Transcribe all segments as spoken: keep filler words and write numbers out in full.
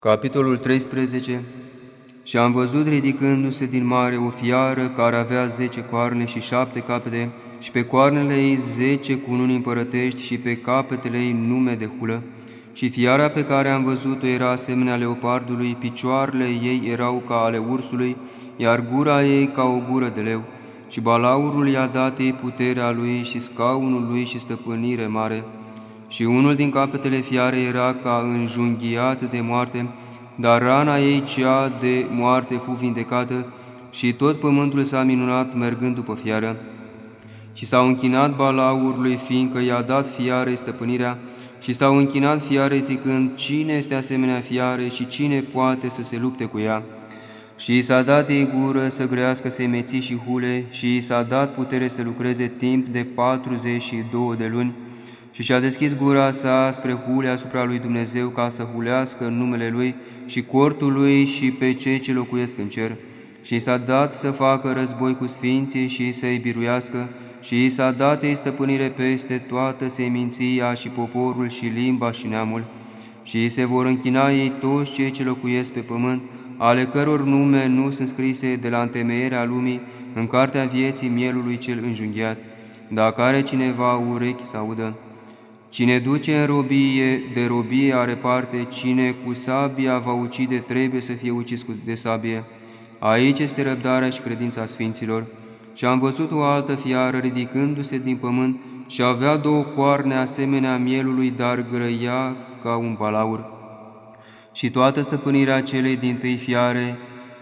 Capitolul treisprezece. Și am văzut ridicându-se din mare o fiară care avea zece coarne și șapte capete, și pe coarnele ei zece cununi împărătești și pe capetele ei nume de hulă. Și fiara pe care am văzut-o era asemenea leopardului, picioarele ei erau ca ale ursului, iar gura ei ca o gură de leu. Și balaurul i-a dat ei puterea lui și scaunul lui și stăpânire mare. Și unul din capetele fiarei era ca înjunghiat de moarte, dar rana ei cea de moarte fu vindecată și tot pământul s-a minunat mergând după fiară. Și s-au închinat balaurului, fiindcă i-a dat fiarei stăpânirea, și s-au închinat fiarei zicând: cine este asemenea fiare și cine poate să se lupte cu ea? Și i s-a dat ei gură să grăiască semeții și hule, și i s-a dat putere să lucreze timp de patruzeci și două de luni. Și și-a deschis gura sa spre hule asupra lui Dumnezeu, ca să hulească în numele Lui și cortul Lui și pe cei ce locuiesc în cer. Și i s-a dat să facă război cu sfinții și să-i biruiască, și i s-a dat ei stăpânire peste toată seminția și poporul și limba și neamul. Și îi se vor închina ei toți cei ce locuiesc pe pământ, ale căror nume nu sunt scrise de la întemeierea lumii în cartea vieții mielului cel înjunghiat. Dacă are cineva urechi să audă. Cine duce în robie, de robie are parte, cine cu sabia va ucide, trebuie să fie ucis de sabie. Aici este răbdarea și credința sfinților. Și am văzut o altă fiară ridicându-se din pământ și avea două coarne asemenea mielului, dar grăia ca un balaur. Și toată stăpânirea celei dintâi fiare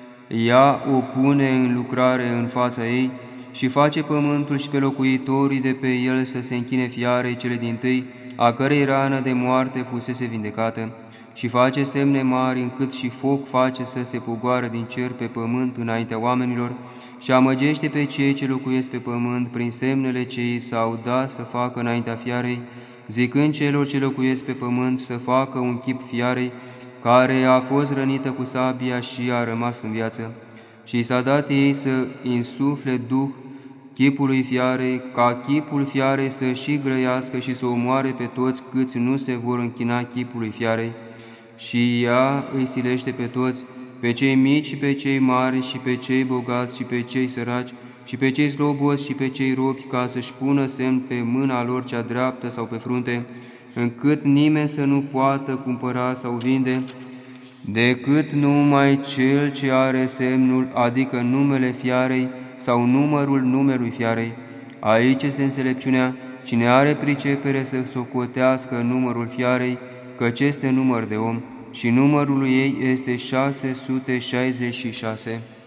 ea o pune în lucrare în fața ei și face pământul și pe locuitorii de pe el să se închine fiarei cele dintâi, a cărei rană de moarte fusese vindecată, și face semne mari, încât și foc face să se pogoară din cer pe pământ înaintea oamenilor, și amăgește pe cei ce locuiesc pe pământ prin semnele ce i s-au dat să facă înaintea fiarei, zicând celor ce locuiesc pe pământ să facă un chip fiarei, care a fost rănită cu sabia și a rămas în viață. Și i s-a dat ei să insufle duh chipului fiarei, ca chipul fiarei să și grăiască și să omoare pe toți câți nu se vor închina chipului fiarei. Și ea îi silește pe toți, pe cei mici și pe cei mari și pe cei bogați și pe cei săraci și pe cei slobozi și pe cei robi, ca să-și pună semn pe mâna lor cea dreaptă sau pe frunte, încât nimeni să nu poată cumpăra sau vinde, decât numai cel ce are semnul, adică numele fiarei sau numărul numelui fiarei. Aici este înțelepciunea. Cine are pricepere să socotească numărul fiarei, căci este număr de om, și numărul ei este șase sute șaizeci și șase.